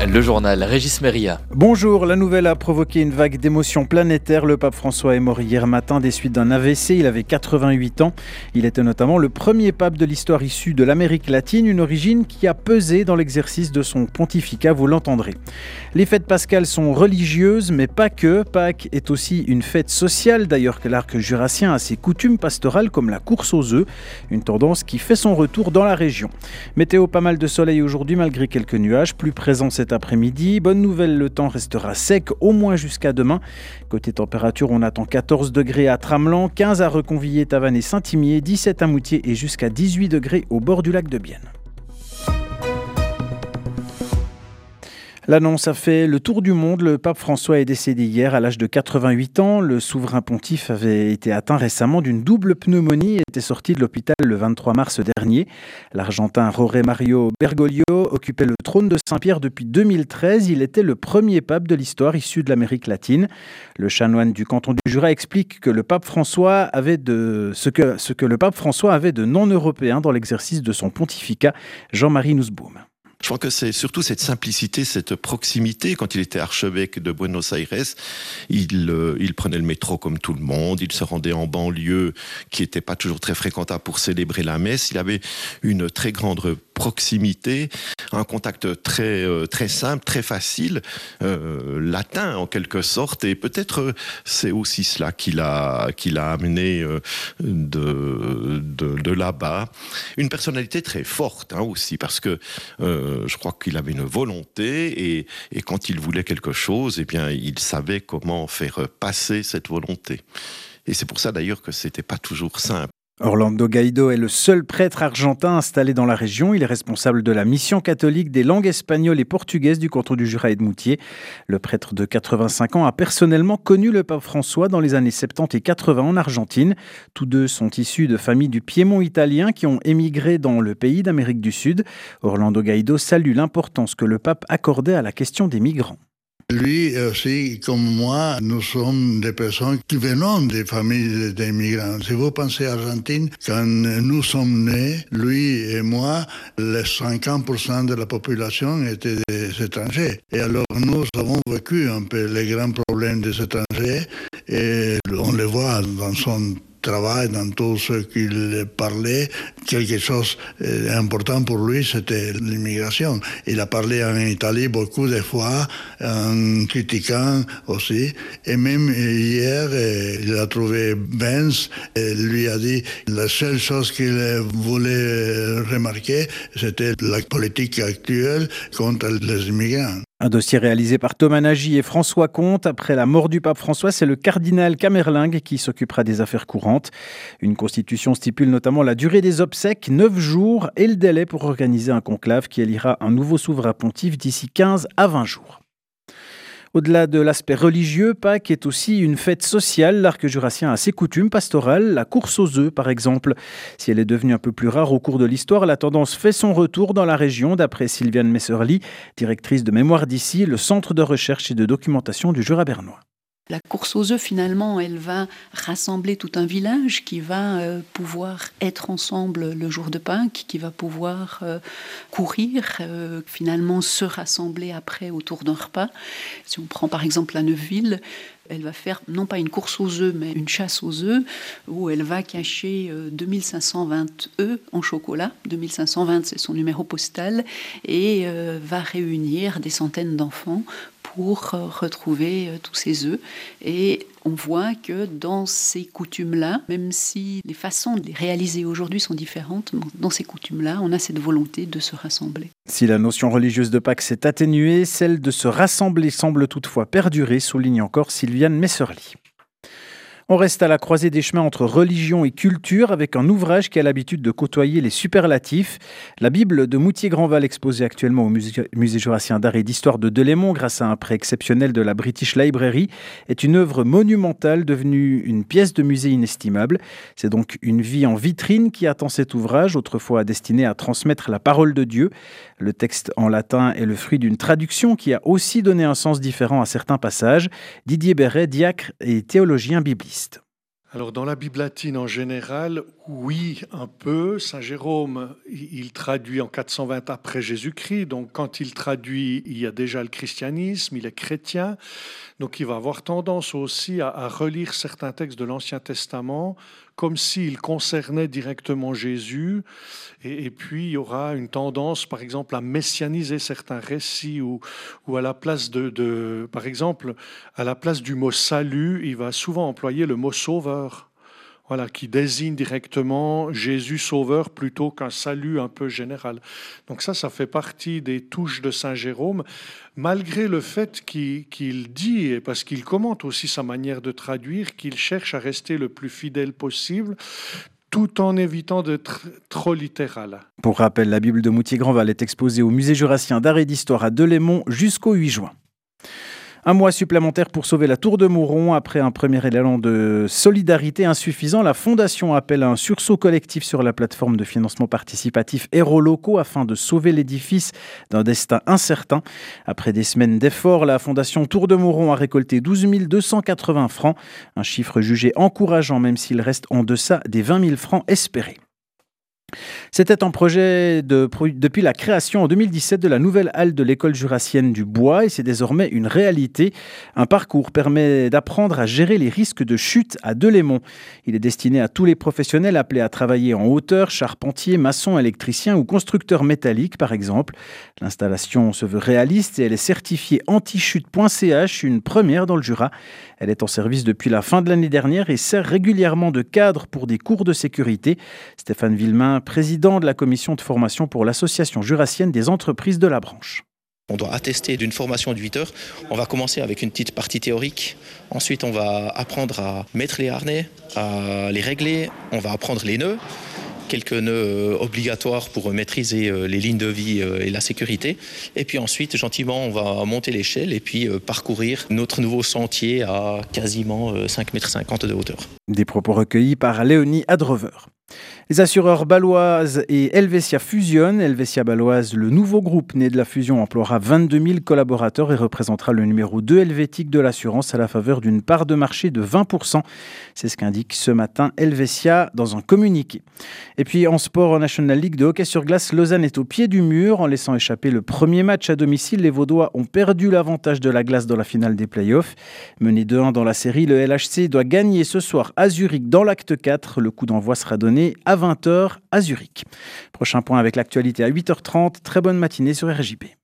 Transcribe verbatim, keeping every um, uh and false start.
Le journal Régis Méria. Bonjour, la nouvelle a provoqué une vague d'émotions planétaires. Le pape François est mort hier matin des suites d'un A V C. Il avait quatre-vingt-huit ans. Il était notamment le premier pape de l'histoire issu de l'Amérique latine, une origine qui a pesé dans l'exercice de son pontificat, vous l'entendrez. Les fêtes pascales sont religieuses, mais pas que. Pâques est aussi une fête sociale, d'ailleurs que l'arc jurassien a ses coutumes pastorales comme la course aux œufs, une tendance qui fait son retour dans la région. Météo, pas mal de soleil aujourd'hui malgré quelques nuages, plus présents cet après-midi. Bonne nouvelle, le temps restera sec au moins jusqu'à demain. Côté température, on attend quatorze degrés à Tramelan, quinze à Reconvillé, Tavannes et Saint-Imier, dix-sept à Moutier et jusqu'à dix-huit degrés au bord du lac de Bienne. L'annonce a fait le tour du monde. Le pape François est décédé hier à l'âge de quatre-vingt-huit ans. Le souverain pontife avait été atteint récemment d'une double pneumonie et était sorti de l'hôpital le vingt-trois mars dernier. L'Argentin Jorge Mario Bergoglio occupait le trône de Saint-Pierre depuis deux mille treize. Il était le premier pape de l'histoire issu de l'Amérique latine. Le chanoine du canton du Jura explique que le pape François avait de ce que, ce que le pape François avait de non-européen dans l'exercice de son pontificat. Jean-Marie Nussbaum. Je crois que c'est surtout cette simplicité, cette proximité. Quand il était archevêque de Buenos Aires, il, euh, il prenait le métro comme tout le monde, il se rendait en banlieue qui n'était pas toujours très fréquentable pour célébrer la messe. Il avait une très grande proximité, un contact très, euh, très simple, très facile, euh, latin en quelque sorte. Et peut-être euh, c'est aussi cela qui l'a, qui l'a amené euh, de, de, de là-bas. Une personnalité très forte hein, aussi, parce que euh, je crois qu'il avait une volonté et, et quand il voulait quelque chose, eh bien, il savait comment faire passer cette volonté. Et c'est pour ça d'ailleurs que c'était pas toujours simple. Orlando Gaido est le seul prêtre argentin installé dans la région. Il est responsable de la mission catholique des langues espagnoles et portugaises du canton du Jura et de Moutier. Le prêtre de quatre-vingt-cinq ans a personnellement connu le pape François dans les années soixante-dix et quatre-vingts en Argentine. Tous deux sont issus de familles du Piémont italien qui ont émigré dans le pays d'Amérique du Sud. Orlando Gaido salue l'importance que le pape accordait à la question des migrants. Lui aussi, comme moi, nous sommes des personnes qui venons des familles d'immigrants. Si vous pensez à l'Argentine, quand nous sommes nés, lui et moi, les cinquante pour cent de la population étaient des étrangers. Et alors nous avons vécu un peu les grands problèmes des étrangers et on les voit dans son travail, dans tout ce qu'il parlait, quelque chose d'important pour lui, c'était l'immigration. Il a parlé en Italie beaucoup de fois, en critiquant aussi. Et même hier, il a trouvé Benz et lui a dit la seule chose qu'il voulait remarquer, c'était la politique actuelle contre les immigrants. Un dossier réalisé par Thomas Nagy et François Comte. Après la mort du pape François, c'est le cardinal Camerlingue qui s'occupera des affaires courantes. Une constitution stipule notamment la durée des obsèques, neuf jours, et le délai pour organiser un conclave qui élira un nouveau souverain pontife d'ici quinze à vingt jours. Au-delà de l'aspect religieux, Pâques est aussi une fête sociale. L'arc jurassien a ses coutumes pastorales, la course aux œufs par exemple. Si elle est devenue un peu plus rare au cours de l'histoire, la tendance fait son retour dans la région, d'après Sylviane Messerly, directrice de Mémoire d'ici, le centre de recherche et de documentation du Jura bernois. La course aux œufs, finalement, elle va rassembler tout un village qui va euh, pouvoir être ensemble le jour de Pâques, qui va pouvoir euh, courir, euh, finalement se rassembler après autour d'un repas. Si on prend par exemple la Neuville, elle va faire non pas une course aux œufs, mais une chasse aux œufs, où elle va cacher euh, deux mille cinq cent vingt œufs en chocolat. deux mille cinq cent vingt, c'est son numéro postal, et euh, va réunir des centaines d'enfants pour euh, retrouver euh, tous ces œufs. Et on voit que dans ces coutumes-là, même si les façons de les réaliser aujourd'hui sont différentes, dans ces coutumes-là, on a cette volonté de se rassembler. Si la notion religieuse de Pâques s'est atténuée, celle de se rassembler semble toutefois perdurer, souligne encore Sylviane Messerly. On reste à la croisée des chemins entre religion et culture avec un ouvrage qui a l'habitude de côtoyer les superlatifs. La Bible de Moutier-Grandval, exposée actuellement au Musée, musée jurassien d'art et d'histoire de Delémont grâce à un prêt exceptionnel de la British Library, est une œuvre monumentale devenue une pièce de musée inestimable. C'est donc une vie en vitrine qui attend cet ouvrage, autrefois destiné à transmettre la parole de Dieu. Le texte en latin est le fruit d'une traduction qui a aussi donné un sens différent à certains passages. Didier Béret, diacre et théologien bibliste. Alors dans la Bible latine en général, oui, un peu. Saint Jérôme, il traduit en quatre cent vingt après Jésus-Christ, donc quand il traduit, il y a déjà le christianisme, il est chrétien, donc il va avoir tendance aussi à, à relire certains textes de l'Ancien Testament comme s'ils concernaient directement Jésus, et, et puis il y aura une tendance, par exemple, à messianiser certains récits, ou, ou à la place de, de, par exemple, à la place du mot salut, il va souvent employer le mot sauveur. Voilà, qui désigne directement Jésus sauveur plutôt qu'un salut un peu général. Donc ça, ça fait partie des touches de Saint Jérôme, malgré le fait qu'il, qu'il dit, et parce qu'il commente aussi sa manière de traduire, qu'il cherche à rester le plus fidèle possible, tout en évitant d'être trop littéral. Pour rappel, la Bible de Moutier-Grandval est exposée au Musée jurassien d'art et d'histoire à Delémont jusqu'au huit juin. Un mois supplémentaire pour sauver la Tour de Mauron. Après un premier élan de solidarité insuffisant, la Fondation appelle à un sursaut collectif sur la plateforme de financement participatif Héros Locaux afin de sauver l'édifice d'un destin incertain. Après des semaines d'efforts, la Fondation Tour de Mauron a récolté douze mille deux cent quatre-vingts francs, un chiffre jugé encourageant même s'il reste en deçà des vingt mille francs espérés. C'était un projet de, depuis la création en deux mille dix-sept de la nouvelle halle de l'école jurassienne du Bois et c'est désormais une réalité. Un parcours permet d'apprendre à gérer les risques de chute à Delémont. Il est destiné à tous les professionnels appelés à travailler en hauteur, charpentiers, maçons, électriciens ou constructeurs métalliques par exemple. L'installation se veut réaliste et elle est certifiée anti-chute point c h, une première dans le Jura. Elle est en service depuis la fin de l'année dernière et sert régulièrement de cadre pour des cours de sécurité. Stéphane Villemain, président de la commission de formation pour l'association jurassienne des entreprises de la branche. On doit attester d'une formation de huit heures. On va commencer avec une petite partie théorique. Ensuite, on va apprendre à mettre les harnais, à les régler. On va apprendre les nœuds, quelques nœuds obligatoires pour maîtriser les lignes de vie et la sécurité. Et puis ensuite, gentiment, on va monter l'échelle et puis parcourir notre nouveau sentier à quasiment cinq mètres cinquante de hauteur. Des propos recueillis par Léonie Adrover. Les assureurs Baloise et Helvetia fusionnent. Helvetia Baloise, le nouveau groupe né de la fusion, emploiera vingt-deux mille collaborateurs et représentera le numéro deux helvétique de l'assurance à la faveur d'une part de marché de vingt pour cent. C'est ce qu'indique ce matin Helvetia dans un communiqué. Et puis en sport, en National League de hockey sur glace, Lausanne est au pied du mur. En laissant échapper le premier match à domicile, les Vaudois ont perdu l'avantage de la glace dans la finale des playoffs. Mené deux un dans la série, le L H C doit gagner ce soir à Zurich dans l'acte quatre. Le coup d'envoi sera donné à vingt heures à Zurich. Prochain point avec l'actualité à huit heures trente. Très bonne matinée sur R J P.